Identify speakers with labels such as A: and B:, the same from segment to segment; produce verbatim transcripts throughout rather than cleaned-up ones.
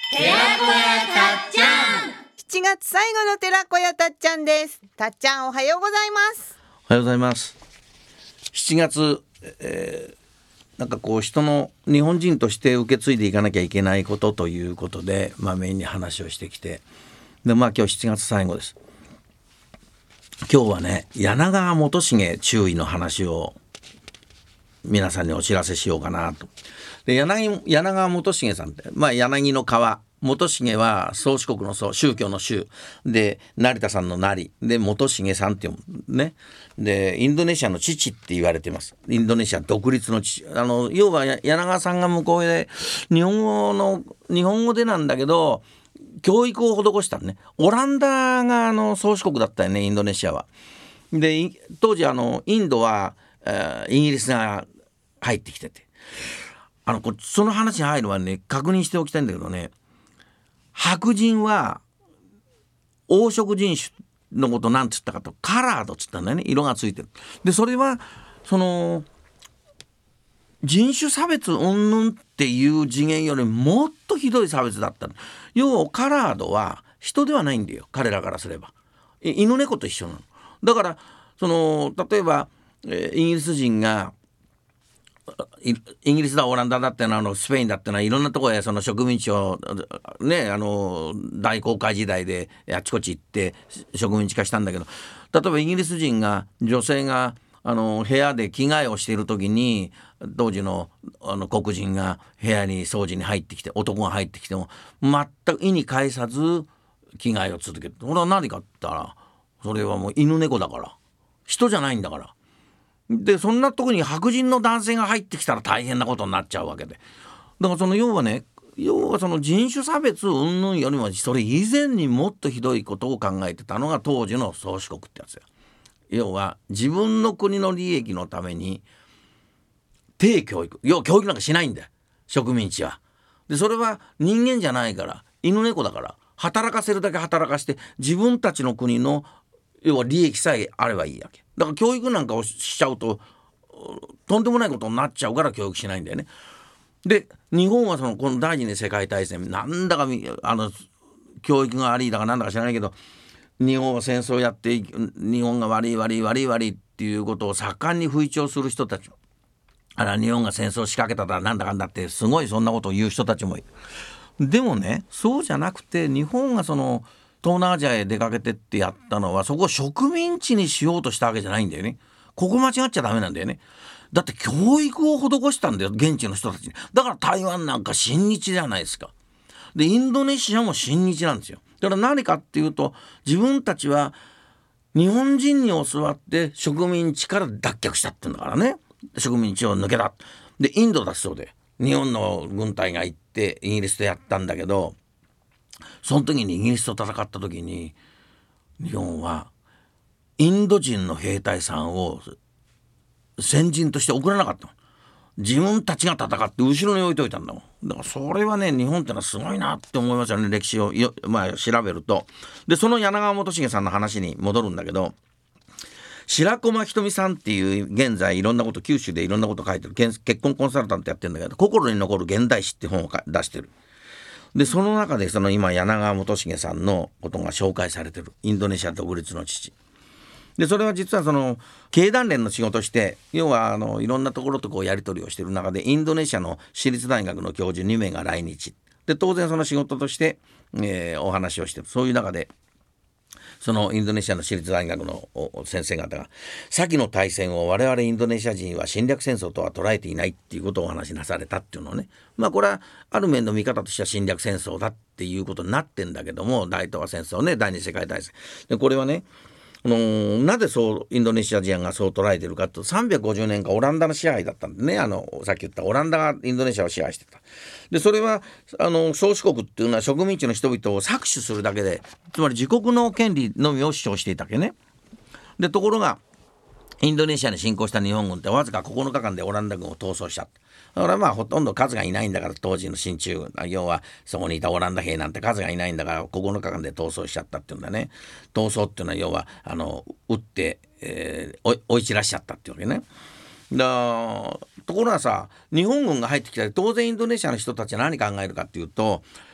A: 寺子屋たっちゃん。
B: しちがつ最後の寺子屋たっちゃんです。たっちゃん、おはようございます。
C: おはようございます。しちがつ、えー、なんかこう人の日本人として受け継いでいかなきゃいけないことということで、まあ、メインに話をしてきて、で、まあ、今日しちがつ最後です。今日はね、柳川元重注意の話を皆さんにお知らせしようかなと。で、柳、柳川元重さんって、まあ、柳の川、元重は宗主国の宗、宗教の宗で、成田さんの成で元重さんっていうね。で、インドネシアの父って言われています。インドネシア独立の父。あの要は柳川さんが向こうで日本語の日本語でなんだけど教育を施したね。オランダがあの宗主国だったよね、インドネシアは。で、当時あのインドは、えー、イギリスが入ってきてて、あのその話に入る前にね、確認しておきたいんだけどね、白人は黄色人種のことなんつったかと、カラードっつったんだよね。色がついてる。で、それはその人種差別云々っていう次元よりもっとひどい差別だった。要はカラードは人ではないんだよ、彼らからすれば。犬猫と一緒なの。だからその例えば、えー、イギリス人がイギリスだオランダだってのはあのスペインだってのはいろんなところへその植民地をね、あの大航海時代であちこち行って植民地化したんだけど、例えばイギリス人が女性があの部屋で着替えをしている時に当時の、あの黒人が部屋に掃除に入ってきて、男が入ってきても全く意に介さず着替えを続ける。これは何かって言ったら、それはもう犬猫だから、人じゃないんだから。で、そんなとこに白人の男性が入ってきたら大変なことになっちゃうわけで、だからその要はね、要はその人種差別云々よりもそれ以前にもっとひどいことを考えてたのが当時の宗主国ってやつや。要は自分の国の利益のために低教育、要は教育なんかしないんだよ、植民地は。で、それは人間じゃないから、犬猫だから、働かせるだけ働かして自分たちの国の要は利益さえあればいいわけだから、教育なんかをしちゃうととんでもないことになっちゃうから教育しないんだよね。で、日本はそのこの第二次世界大戦なんだかあの教育が悪いだかなんだか知らないけど、日本は戦争やって日本が悪い悪い悪い悪いっていうことを盛んに吹聴する人たち、あら日本が戦争仕掛けただなんだかんだってすごいそんなことを言う人たちもいる。でもね、そうじゃなくて日本がその東南アジアへ出かけてってやったのは、そこを植民地にしようとしたわけじゃないんだよね。ここ間違っちゃダメなんだよね。だって教育を施したんだよ、現地の人たちに。だから台湾なんか親日じゃないですか。で、インドネシアも親日なんですよ。だから何かっていうと、自分たちは日本人に教わって植民地から脱却したってんだからね。植民地を抜けた。で、インドだそうで日本の軍隊が行ってイギリスとやったんだけど、その時にイギリスと戦った時に日本はインド人の兵隊さんを先人として送らなかったの。自分たちが戦って後ろに置いといたんだもん。だからそれはね、日本ってのはすごいなって思いますよね、歴史をよ、まあ、調べると。で、その柳川元重さんの話に戻るんだけど、白駒ひとみさんっていう現在いろんなこと、九州でいろんなこと書いてる結婚コンサルタントやってるんだけど、心に残る現代史って本を出してる。で、その中でその今柳川元重さんのことが紹介されてる。インドネシア独立の父で、それは実はその経団連の仕事して、要はあのいろんなところとこうやり取りをしている中で、インドネシアの私立大学の教授にめいが来日で、当然その仕事として、えー、お話をしている。そういう中でそのインドネシアの私立大学の先生方が、先の大戦を我々インドネシア人は侵略戦争とは捉えていないっていうことをお話しなされたっていうのをね、まあこれはある面の見方としては侵略戦争だっていうことになってんだけども、大東亜戦争ね、第二次世界大戦で、これはね、あのー、なぜそうインドネシア人がそう捉えているかと、さんびゃくごじゅうねんかんオランダの支配だったんでね、あのさっき言ったオランダがインドネシアを支配してた。で、それはあの宗主国っていうのは植民地の人々を搾取するだけで、つまり自国の権利のみを主張していたわけね。で、ところがインドネシアに侵攻した日本軍ってわずかここのかかんでオランダ軍を逃走した。だからまあほとんど数がいないんだから、当時の進駐軍、要はそこにいたオランダ兵なんて数がいないんだから、ここのかかんで逃走しちゃったっていうんだね。逃走っていうのは要はあの撃って、えー、追い散らしちゃったっていうわけね。だところがさ、日本軍が入ってきたら当然インドネシアの人たちは何考えるかっていうと、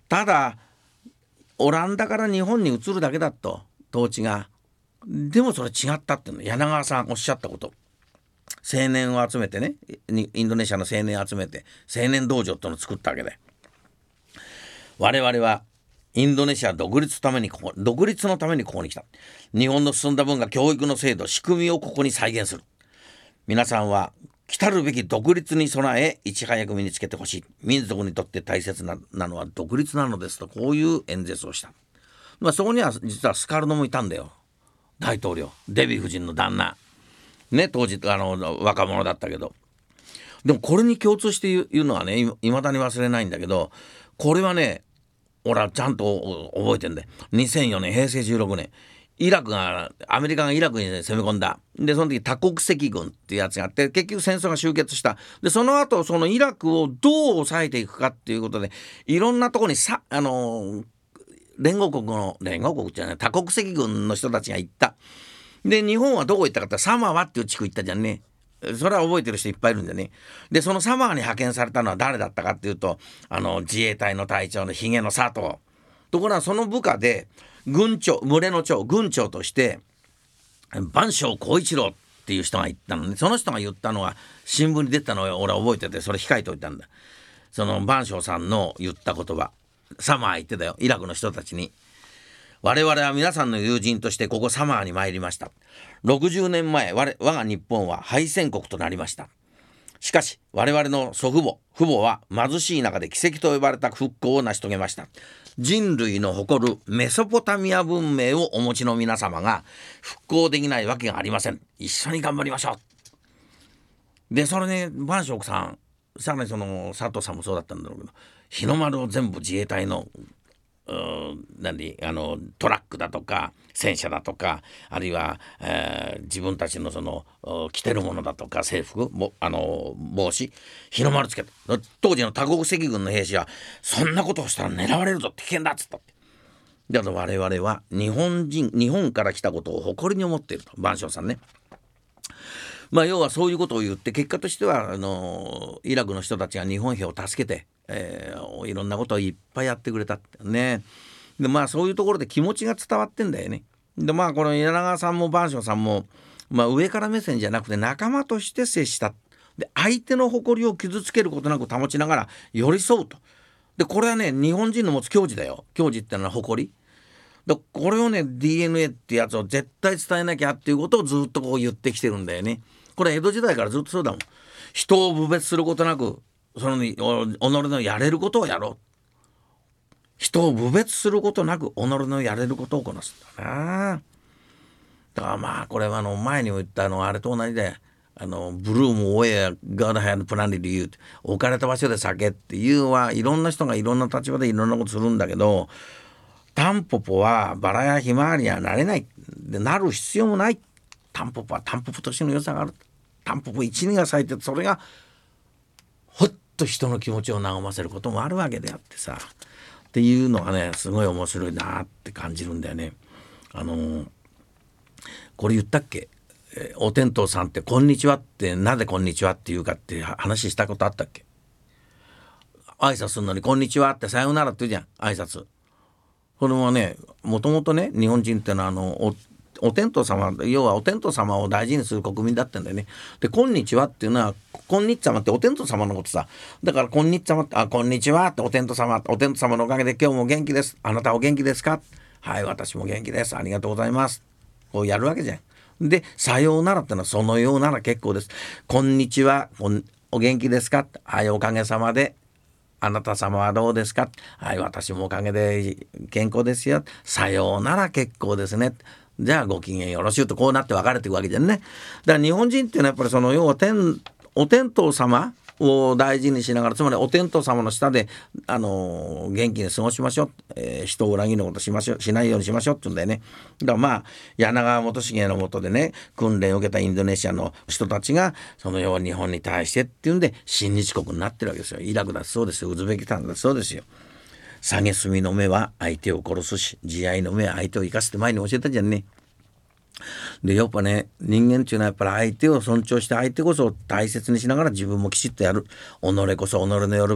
C: ただオランダから日本に移るだけだと統治が。でもそれ違ったっていうの柳川さんおっしゃったこと。青年を集めてね、インドネシアの青年を集めて青年道場っていうのを作ったわけで、我々はインドネシア独立のためにここ独立のためにここに来た。日本の進んだ文化、教育の制度、仕組みをここに再現する。皆さんは来たるべき独立に備えいち早く身につけてほしい。民族にとって大切 な, なのは独立なのですと、こういう演説をした。まあ、そこには実はスカルノもいたんだよ。大統領デヴィ夫人の旦那ね、当時あの若者だったけど、でもこれに共通して言う、言うのはね、いまだに忘れないんだけど、これはね俺はちゃんと覚えてんだよ。にせんよねんへいせいじゅうろくねんイラクがアメリカがイラクに、ね、攻め込んだ。でその時多国籍軍っていうやつがあって、結局戦争が終結した。でその後そのイラクをどう抑えていくかっていうことで、いろんなところにさあの連合国の連合国じゃない多国籍軍の人たちが行った。で日本はどこ行ったかってサマワっていう地区行ったじゃんね。それは覚えてる人いっぱいいるんでね。でそのサマワに派遣されたのは誰だったかっていうと、あの自衛隊の隊長のひげの佐藤。ところがその部下で軍長、群れの長、軍長として番匠浩一郎っていう人が言ったのね。その人が言ったのは新聞に出たのを俺は覚えてて、それ控えておいたんだ。その番匠さんの言った言葉、サマー言ってたよ、イラクの人たちに。我々は皆さんの友人としてここサマーに参りました。ろくじゅうねんまえ 我, 我が日本は敗戦国となりました。しかし我々の祖父母父母は貧しい中で奇跡と呼ばれた復興を成し遂げました。人類の誇るメソポタミア文明をお持ちの皆様が復興できないわけがありません。一緒に頑張りましょう。でそれね、番匠さん、さらにその佐藤さんもそうだったんだろうけど、日の丸を全部自衛隊の何あのトラックだとか戦車だとか、あるいは、えー、自分たちのその着てるものだとか制服もあの帽子日の丸つけた。当時の多国籍軍の兵士はそんなことをしたら狙われるぞ、危険だっつったって。だから我々は日本人日本から来たことを誇りに思っていると、番匠さんね。まあ要はそういうことを言って、結果としてはあのイラクの人たちが日本兵を助けて、えー、いろんなことをいっぱいやってくれたってね。でまあそういうところで気持ちが伝わってんだよね。でまあこの柳川さんも番匠さんも、まあ、上から目線じゃなくて仲間として接した。で相手の誇りを傷つけることなく保ちながら寄り添うと。でこれはね日本人の持つ矜持だよ。矜持ってのは誇りだ。これをね ディーエヌエー ってやつを絶対伝えなきゃっていうことをずっとこう言ってきてるんだよね。これ江戸時代からずっとそうだもん。人を侮蔑することなくその己のやれることをやろう。人を侮蔑することなく己のやれることをこなすんだな。だからまあこれはあの前にも言ったのあれと同じで、あのブルームウェアガードハンドプランリリュー置かれた場所で酒っていうはいろんな人がいろんな立場でいろんなことするんだけど、タンポポはバラやひまわりにはなれないで、なる必要もない。タンポポはタンポポとしての良さがある。タンポポ一、二が咲いてそれがほっと人の気持ちを和ませることもあるわけであってさ、っていうのがねすごい面白いなって感じるんだよね。あのー、これ言ったっけ、えー、お天道さんってこんにちはってなぜこんにちはって言うかって話したことあったっけ。挨拶するのにこんにちはってさようならって言うじゃん挨拶。これもねもともとね日本人ってのはあの お, お天道様要はお天道様を大事にする国民だったんだよね。でこんにちはっていうのはこんにち様ってお天道様のことさ。だからこんにち様ってあこんにちはってお天道様お天道様のおかげで今日も元気です。あなたお元気ですか。はい私も元気です。ありがとうございます。こうやるわけじゃん。でさようならってのはそのようなら結構です。こんにちはお元気ですか。はいおかげさまで。あなた様はどうですか。はい私もおかげで健康ですよ。さようなら結構ですね。じゃあご機嫌よろしゅうとこうなって別れていくわけじゃんね。だから日本人っていうのはやっぱりその要は天お天道様を大事にしながら、つまりお天道様の下であのー、元気に過ごしましょう、えー、人を裏切ることしましょうしないようにしましょうって言うんだよね。だからまあ柳川元重の下でね訓練を受けたインドネシアの人たちがその要は日本に対してっていうんで親日国になってるわけですよ。イラクだそうですよ。ウズベキスタンだそうですよ。蔑みの目は相手を殺すし慈愛の目は相手を生かすって前に教えたじゃんね。でやっぱね人間っていうのはやっぱり相手を尊重して相手こそ大切にしながら自分もきちっとやる。己こそ己のよるべ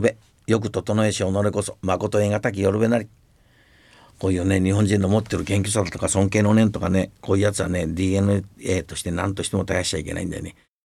C: よく整えし己こそ誠得難きよるべなり。こういうね日本人の持ってる謙虚さとか尊敬の念とかね、こういうやつはね ディーエヌエー として何としても絶やしちゃいけないんだよね。